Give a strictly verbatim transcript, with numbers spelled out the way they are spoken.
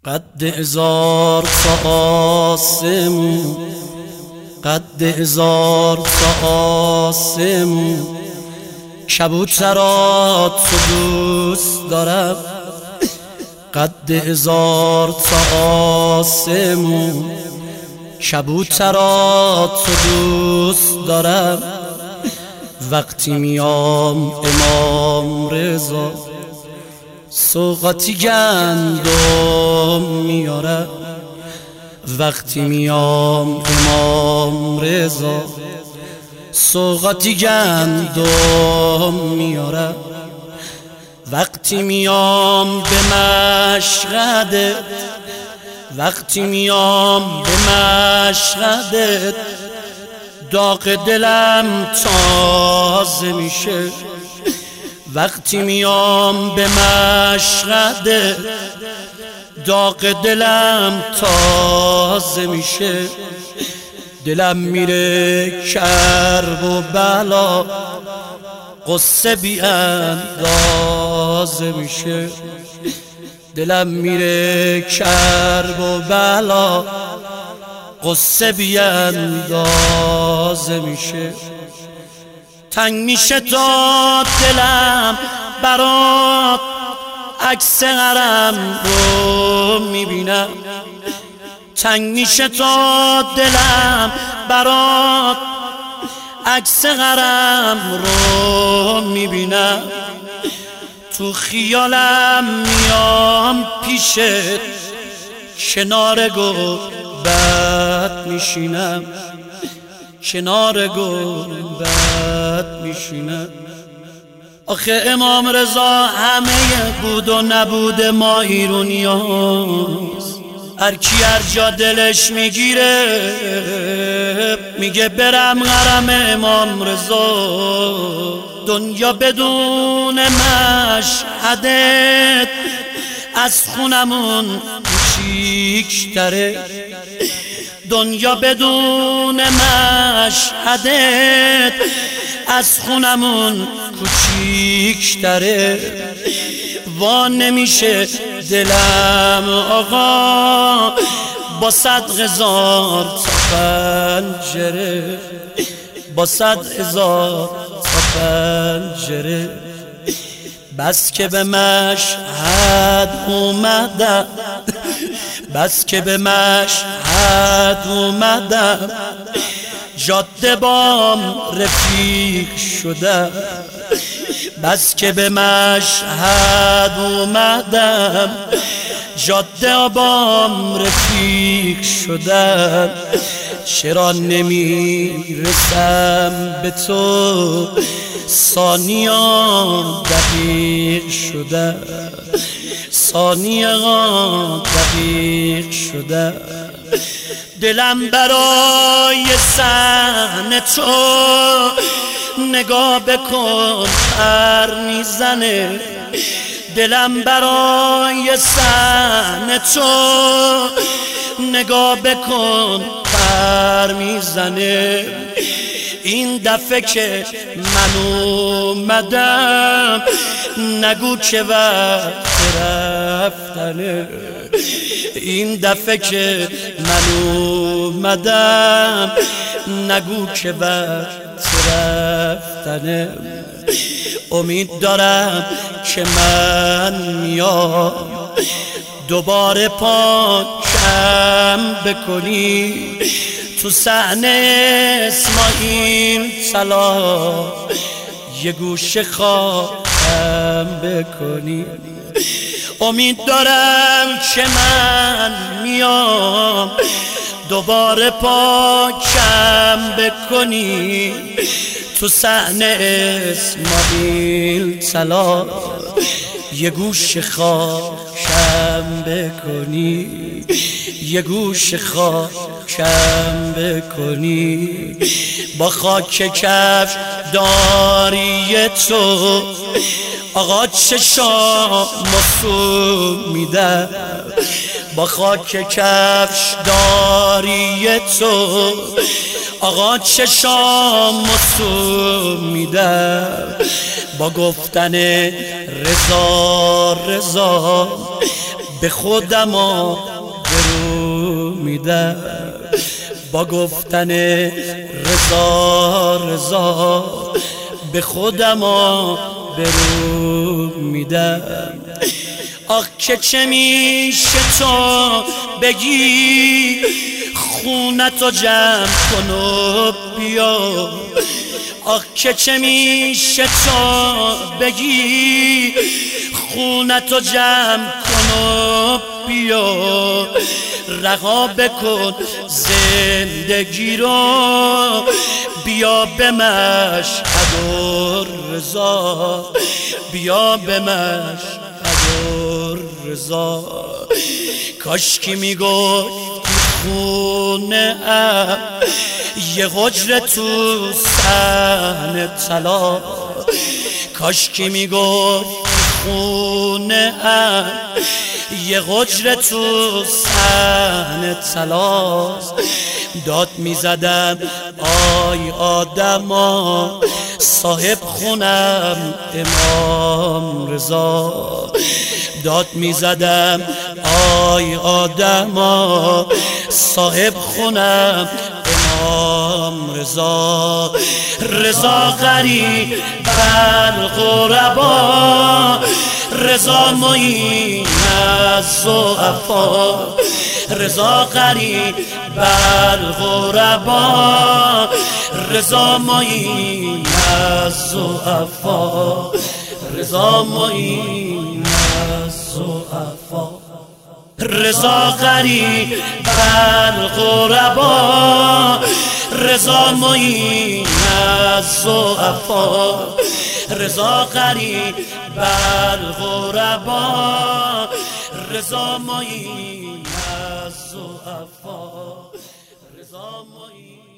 قد هزار تا آسمون، قد هزار تا آسمون، کبوترات تو دوست دارم. قد هزار تا آسمون، کبوترات تو دوست دارم. وقتی میام امام رضا سوغاتی گندم میارم. وقتی میام امام رضا سوغاتی گندم میارم. وقتی میام به مشهدت، وقتی میام به مشهدت، داغ دلم تازه میشه. وقتی میام به مشهدت، داغ دلم تازه میشه. دلم میره کرب و بلا، قصه بی اندازه میشه. دلم میره کرب و بلا، قصه بی اندازه میشه. تنگ میشه تا دلم برات، عکس حرم رو میبینم. تنگ میشه تا دلم برات، عکس حرم رو میبینم. تو خیالم میام پیشت، کنار گنبد میشینم، کنار گنبد میشینم. آخه امام رضا همه بود و نبود ما ایرونیاست. هر کی هر جا دلش میگیره میگه برم حرم امام رضا. دنیا بدون مشهدت از خونمون کوچیک‌تره. دنیا بدون مشهدت از خونمون کوچیک‌تره. وا نمیشه دلم آقا با صد هزار تا پنجره، با صد هزار تا پنجره. بس که به مشهد اومدم، بس که به مشهد اومدم، جاده بام رفیق شدم. بس که به مشهد اومدم، جاده بام رفیق شدم. چرا نمیرسم به تو، ثانیه دقیق شدم، ثانیه دقیق شدم. دلم برای صحن تو نگاه بکن پر میزنه. دلم برای صحن تو نگاه بکن پر میزنه. این دفعه که من اومدم نگو که وقت رفتنه. این دفعه که من اومدم نگو که وقت رفتنه. امید دارم که من میام دوباره پاکم بکنی. تو صحنه اسماعیل طلا یه گوشه خواهم بکنی. امید دارم که من میام دوباره پاکم بکنی. تو صحنه اسماعیل طلا یه گوش خاکم بکنی، یه گوش خاکم بکنی. با خاک کفش داری تو آقا چشام مسو میدم. با خاک کفش داری تو آقا چشام مسو میدم. با گفتن رضا رضا به خودم برو میدم با گفتن رضا رضا به خودم برو میدم. آخ که چه میشه تو بگی خونتو جمع کن و بیا. آخ که چه میشه تو بگی خونتو جمع کن و بیا. رها بکن زندگی رو بیا به مشهد و رضا بیا به مشهد و رضا. کاش کی میگفت خونه ام یه حجره تو صحن طلا. کاش کی میگفت خونه ام یه حجره تو صحن طلاست. داد میزدم آی آدما صاحب خونم امام رضا. داد میزدم آی آدما صاحب خونم امام رضا. رضا غریب بر غربا رضا معین از ضعفا. رضا غریب بر غربا رضا معین از ضعفا. رضا معین از ضعفا. رضا غریب بر غربا رضا معین از ضعفا. رضا غریب بر غربا رضا معین از ضعفا. رضا معین